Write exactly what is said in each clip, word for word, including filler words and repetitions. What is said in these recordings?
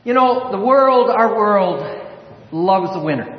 You know, the world, our world, loves a winner.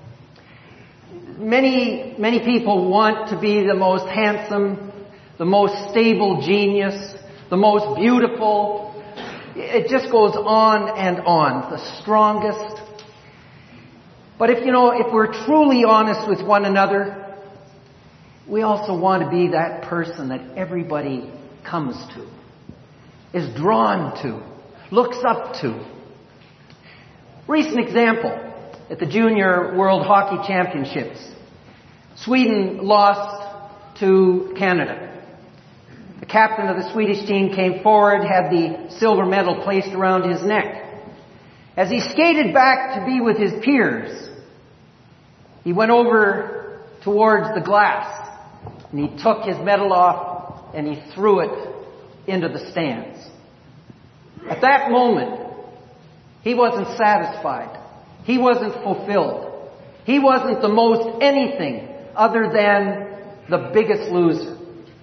Many, many people want to be the most handsome, the most stable genius, the most beautiful. It just goes on and on. The strongest. But if, you know, if we're truly honest with one another, we also want to be that person that everybody comes to, is drawn to, looks up to. Recent example, at the Junior World Hockey Championships, Sweden lost to Canada. The captain of the Swedish team came forward, had the silver medal placed around his neck. As he skated back to be with his peers, he went over towards the glass and he took his medal off and he threw it into the stands. At that moment, he wasn't satisfied. He wasn't fulfilled. He wasn't the most anything other than the biggest loser.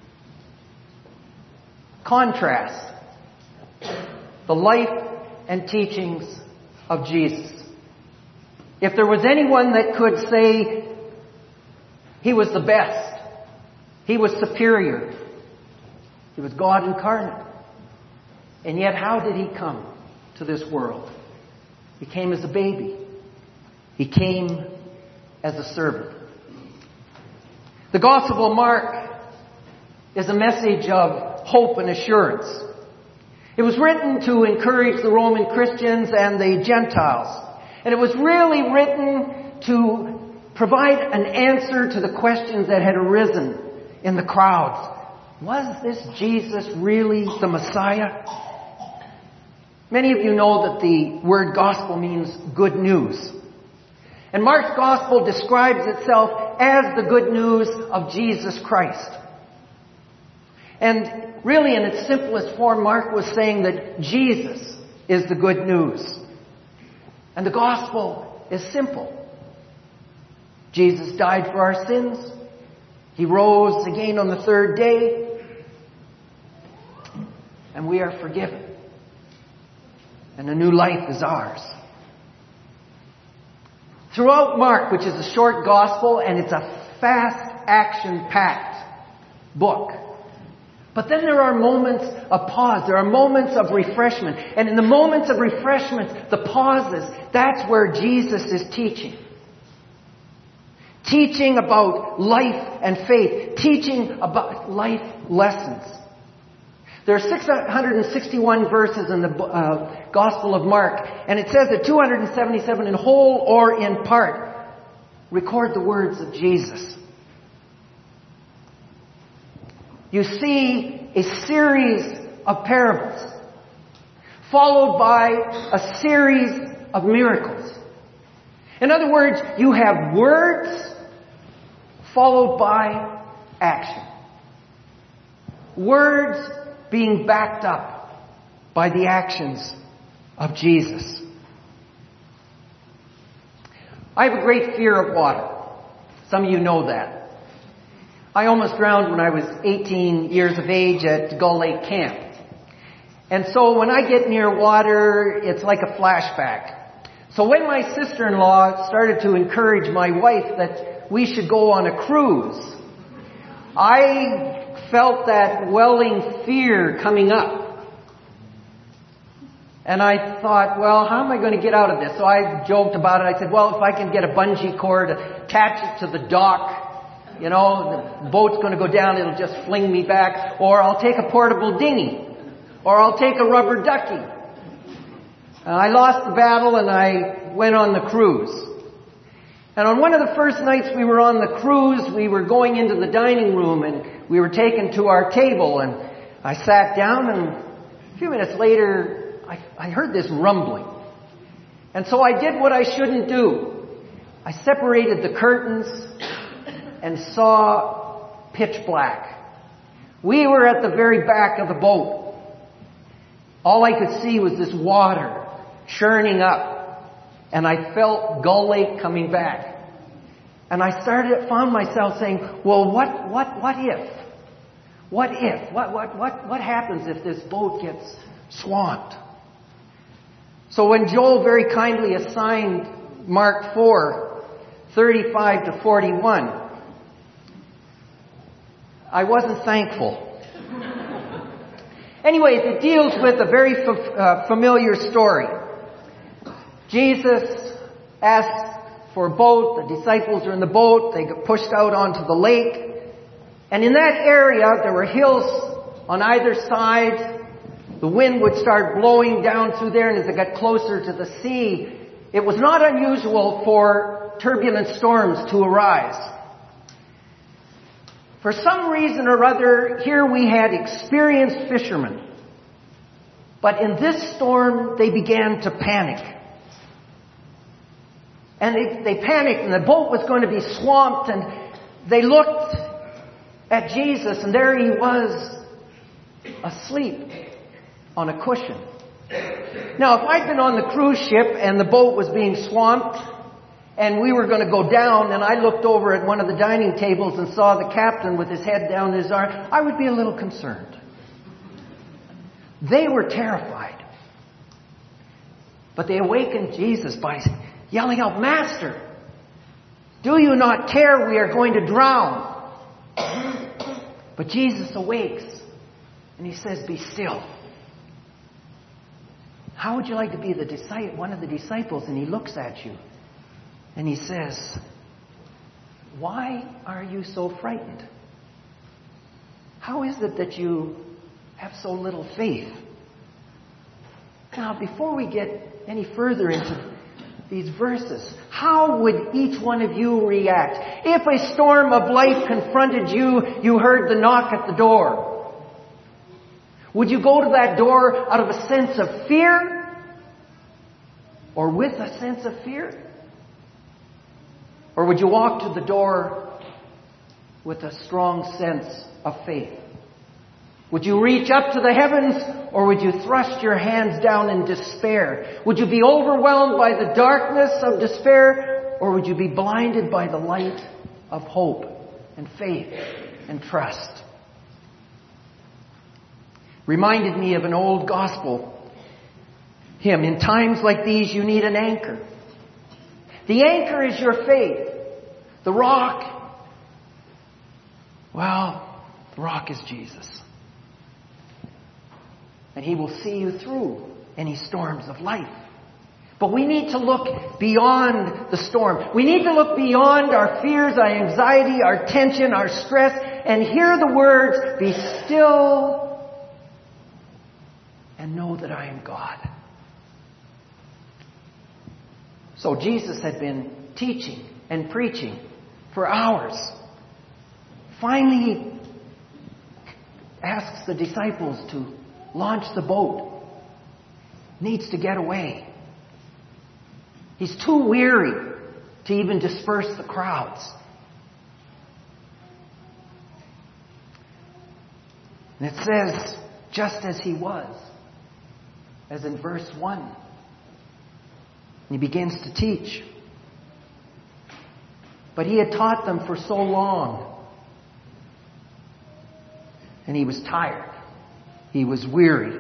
Contrast the life and teachings of Jesus. If there was anyone that could say he was the best, he was superior, he was God incarnate. And yet how did he come to this world? He came as a baby. He came as a servant. The Gospel of Mark is a message of hope and assurance. It was written to encourage the Roman Christians and the Gentiles. And it was really written to provide an answer to the questions that had arisen in the crowds. Was this Jesus really the Messiah? Many of you know that the word gospel means good news. And Mark's gospel describes itself as the good news of Jesus Christ. And really in its simplest form, Mark was saying that Jesus is the good news. And the gospel is simple. Jesus died for our sins. He rose again on the third day. And we are forgiven. And a new life is ours. Throughout Mark, which is a short gospel, and it's a fast, action-packed book. But then there are moments of pause. There are moments of refreshment. And in the moments of refreshment, the pauses, that's where Jesus is teaching. Teaching about life and faith. Teaching about life lessons. There are six hundred sixty-one verses in the uh, Gospel of Mark, and it says that two hundred seventy-seven in whole or in part record the words of Jesus. You see a series of parables, followed by a series of miracles. In other words, you have words followed by action. Words being backed up by the actions of Jesus. I have a great fear of water. Some of you know that. I almost drowned when I was eighteen years of age at Gull Lake Camp. And so when I get near water, it's like a flashback. So when my sister-in-law started to encourage my wife that we should go on a cruise, I felt that welling fear coming up. And I thought, well, how am I going to get out of this? So I joked about it. I said, well, if I can get a bungee cord, attach it to the dock, you know, the boat's going to go down, it'll just fling me back. Or I'll take a portable dinghy. Or I'll take a rubber ducky. Uh, I lost the battle and I went on the cruise. And on one of the first nights we were on the cruise, we were going into the dining room and we were taken to our table, and I sat down, and a few minutes later I, I heard this rumbling. And so I did what I shouldn't do. I separated the curtains and saw pitch black. We were at the very back of the boat. All I could see was this water churning up, and I felt Gull Lake coming back. And I started, found myself saying, well, what, what, what if? What if? What, what, what, what happens if this boat gets swamped? So when Joel very kindly assigned Mark four, thirty-five to forty-one, I wasn't thankful. Anyways, it deals with a very f- uh, familiar story. Jesus asks for a boat. The disciples are in the boat. They get pushed out onto the lake. And in that area, there were hills on either side. The wind would start blowing down through there, and as it got closer to the sea, it was not unusual for turbulent storms to arise. For some reason or other, here we had experienced fishermen. But in this storm, they began to panic. And they, they panicked, and the boat was going to be swamped, and they looked at Jesus, and there he was, asleep on a cushion. Now, if I'd been on the cruise ship, and the boat was being swamped, and we were going to go down, and I looked over at one of the dining tables and saw the captain with his head down his arm, I would be a little concerned. They were terrified. But they awakened Jesus by yelling out, "Master, do you not care we are going to drown?" But Jesus awakes and he says, "Be still." How would you like to be the disciple, one of the disciples? And he looks at you and he says, "Why are you so frightened? How is it that you have so little faith?" Now, before we get any further into these verses, how would each one of you react? If a storm of life confronted you, you heard the knock at the door. Would you go to that door out of a sense of fear? Or with a sense of fear? Or would you walk to the door with a strong sense of faith? Would you reach up to the heavens, or would you thrust your hands down in despair? Would you be overwhelmed by the darkness of despair, or would you be blinded by the light of hope and faith and trust? Reminded me of an old gospel hymn. In times like these, you need an anchor. The anchor is your faith. The rock, well, the rock is Jesus. And he will see you through any storms of life. But we need to look beyond the storm. We need to look beyond our fears, our anxiety, our tension, our stress, and hear the words, "Be still and know that I am God." So Jesus had been teaching and preaching for hours. Finally, he asks the disciples to launch the boat. Needs to get away. He's too weary to even disperse the crowds. And it says, just as he was, as in verse one. And he begins to teach. But he had taught them for so long. And he was tired. He was weary.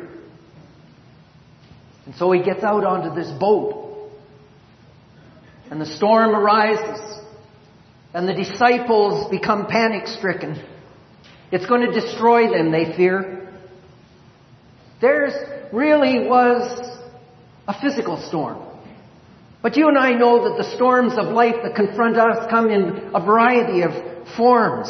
And so he gets out onto this boat. And the storm arises. And the disciples become panic-stricken. It's going to destroy them, they fear. Theirs really was a physical storm. But you and I know that the storms of life that confront us come in a variety of forms.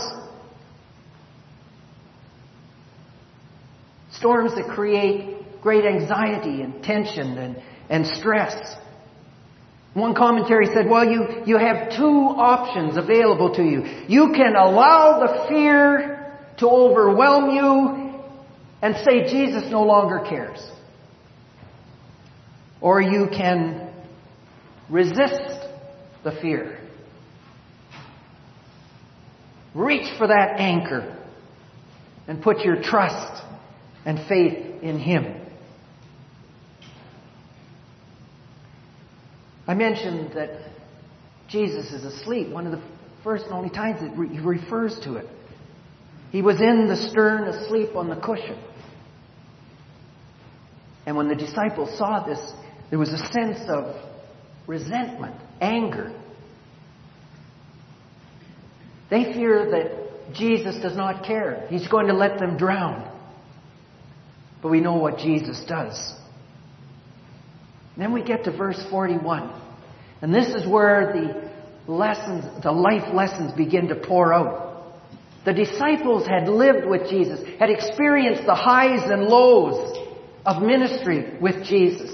Storms that create great anxiety and tension and, and stress. One commentary said, well, you, you have two options available to you. You can allow the fear to overwhelm you and say Jesus no longer cares. Or you can resist the fear. Reach for that anchor and put your trust and faith in Him. I mentioned that Jesus is asleep. One of the first and only times that He refers to it. He was in the stern asleep on the cushion. And when the disciples saw this, There was a sense of resentment, anger. They fear that Jesus does not care. He's going to let them drown. But we know what Jesus does. Then we get to verse forty-one. And this is where the lessons, the life lessons begin to pour out. The disciples had lived with Jesus, had experienced the highs and lows of ministry with Jesus.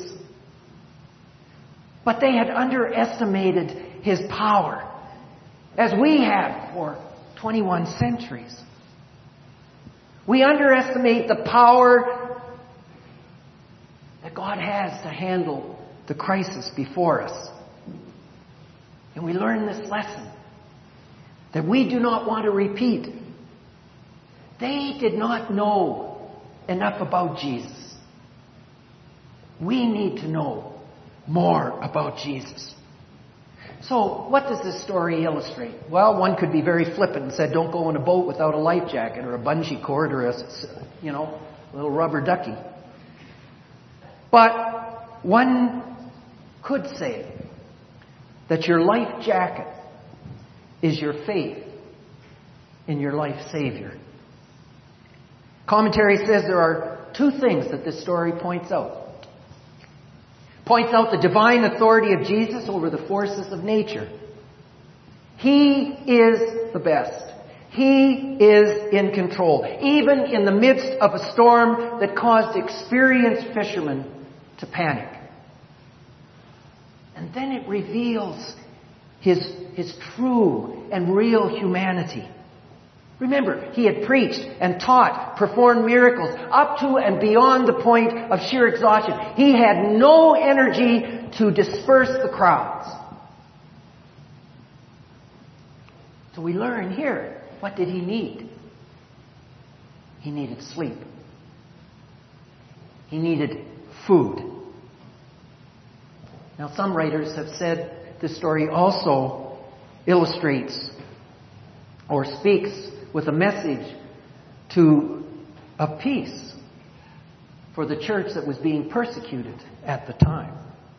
But they had underestimated His power, as we have for twenty-one centuries. We underestimate the power that God has to handle the crisis before us. And we learn this lesson that we do not want to repeat. They did not know enough about Jesus. We need to know more about Jesus. So, what does this story illustrate? Well, one could be very flippant and say, don't go in a boat without a life jacket or a bungee cord or a, you know, little rubber ducky. But one could say that your life jacket is your faith in your life Savior. Commentary says there are two things that this story points out. Points out the divine authority of Jesus over the forces of nature. He is the best. He is in control, even in the midst of a storm that caused experienced fishermen to panic. And then it reveals His, his true and real humanity. Remember, He had preached and taught, performed miracles up to and beyond the point of sheer exhaustion. He had no energy to disperse the crowds. So we learn here, what did He need? He needed sleep. He needed food. Now, some writers have said this story also illustrates or speaks with a message to of peace for the church that was being persecuted at the time.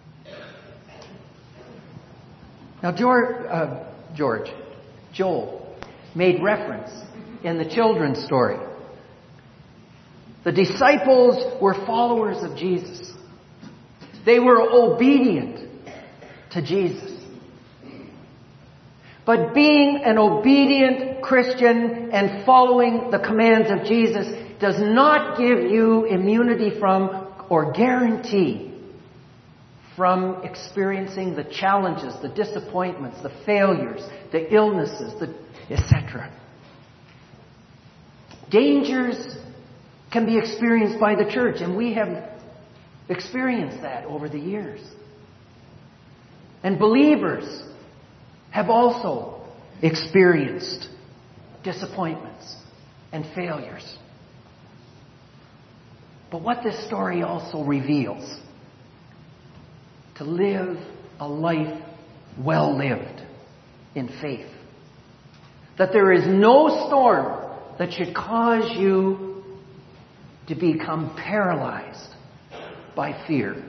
Now, George, uh, George, Joel made reference in the children's story. The disciples were followers of Jesus. They were obedient to Jesus. But being an obedient Christian and following the commands of Jesus does not give you immunity from or guarantee from experiencing the challenges, the disappointments, the failures, the illnesses, the et cetera. Dangers can be experienced by the church, and we have experienced that over the years. And believers have also experienced disappointments and failures. But what this story also reveals, to live a life well lived in faith. That there is no storm that should cause you to become paralyzed by fear.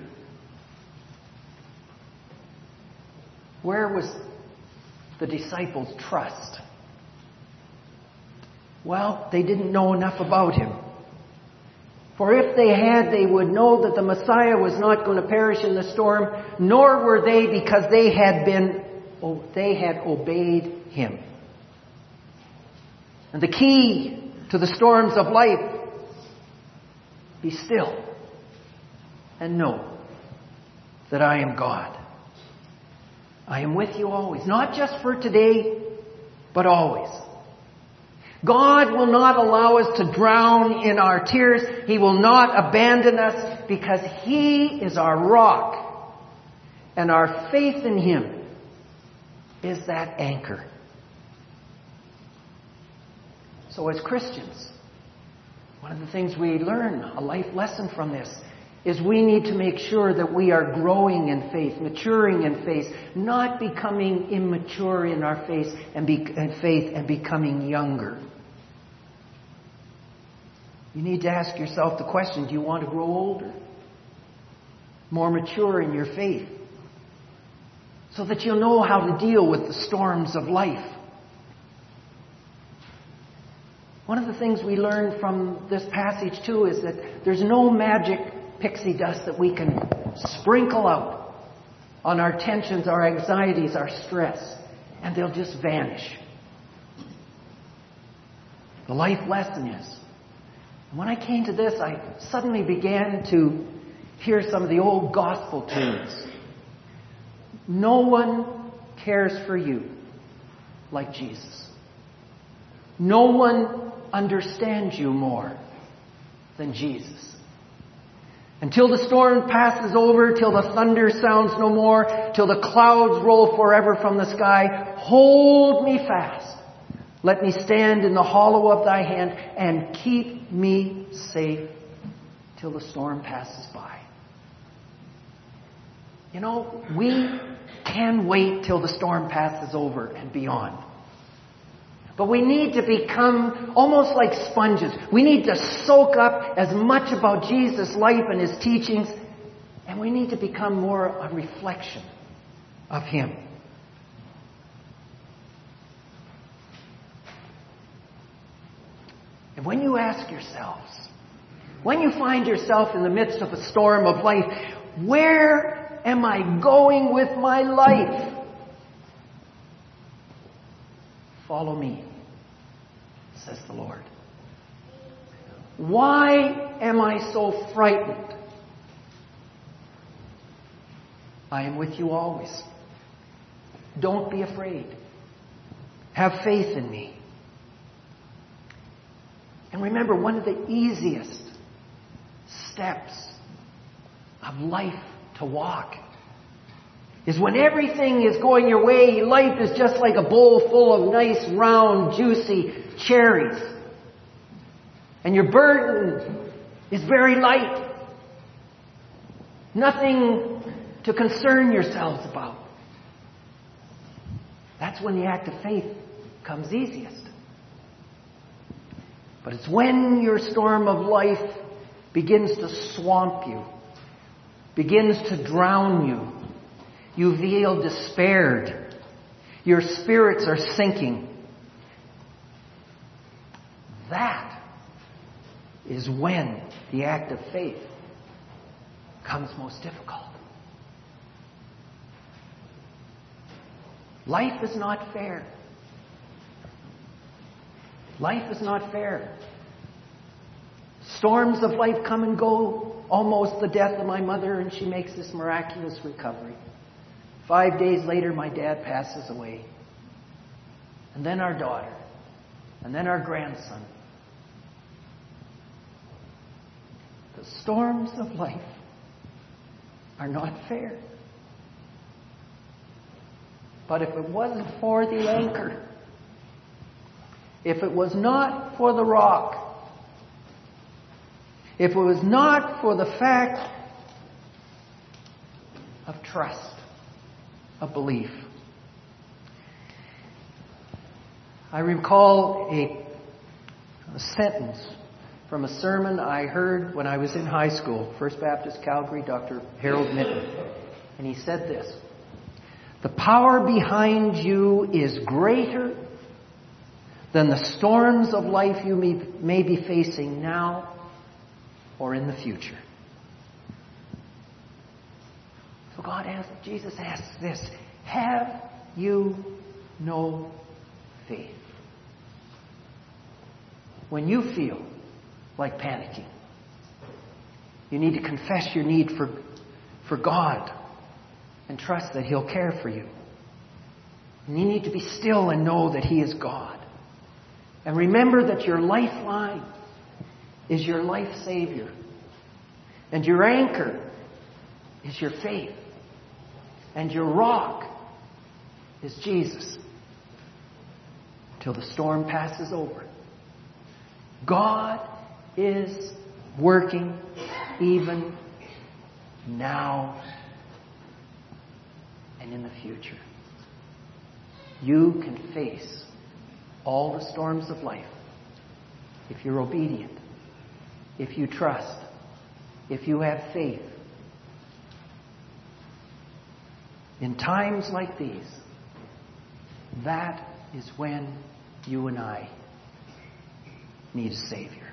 Where was the disciples' trust? Well, they didn't know enough about Him. For if they had, they would know that the Messiah was not going to perish in the storm, nor were they, because they had been, they had obeyed Him. And the key to the storms of life, be still and know that I am God. I am with you always, not just for today, but always. God will not allow us to drown in our tears. He will not abandon us, because He is our rock. And our faith in Him is that anchor. So as Christians, one of the things we learn, a life lesson from this, is we need to make sure that we are growing in faith, maturing in faith, not becoming immature in our faith and, be, in faith and becoming younger. You need to ask yourself the question, do you want to grow older? more mature in your faith, so that you'll know how to deal with the storms of life. One of the things we learn from this passage too is that there's no magic pixie dust that we can sprinkle out on our tensions, our anxieties, our stress, and they'll just vanish. The life lesson is, when I came to this, I suddenly began to hear some of the old gospel tunes. No one cares for you like Jesus. No one understands you more than Jesus. Until the storm passes over, till the thunder sounds no more, till the clouds roll forever from the sky, hold me fast. Let me stand in the hollow of thy hand and keep me safe till the storm passes by. You know, we can wait till the storm passes over and beyond. But we need to become almost like sponges. We need to soak up as much about Jesus' life and His teachings, and we need to become more a reflection of Him. And when you ask yourselves, when you find yourself in the midst of a storm of life, where am I going with my life? Follow me, says the Lord. Why am I so frightened? I am with you always. Don't be afraid. Have faith in me. And remember, one of the easiest steps of life to walk is when everything is going your way, life is just like a bowl full of nice, round, juicy cherries. And your burden is very light. Nothing to concern yourselves about. That's when the act of faith comes easiest. But it's when your storm of life begins to swamp you, begins to drown you. You feel despaired. Your spirits are sinking. That is when the act of faith comes most difficult. Life is not fair. Life is not fair. Storms of life come and go. Almost the death of my mother, and she makes this miraculous recovery. Five days later, my dad passes away. And then our daughter. And then our grandson. The storms of life are not fair. But if it wasn't for the anchor, if it was not for the rock, if it was not for the fact of trust, of belief. I recall a, a sentence from a sermon I heard when I was in high school, First Baptist Calgary, Doctor Harold Mitten. And he said this: "The power behind you is greater than the storms of life you may, may be facing now or in the future." So God asks, Jesus asks this: have you no faith? When you feel like panicking, you need to confess your need for, for God and trust that He'll care for you. And you need to be still and know that He is God. And remember that your lifeline is your life Savior. And your anchor is your faith. And your rock is Jesus. Till the storm passes over. God is working even now and in the future. You can face all the storms of life if you're obedient, if you trust, if you have faith, In times like these, that is when you and I need a Savior.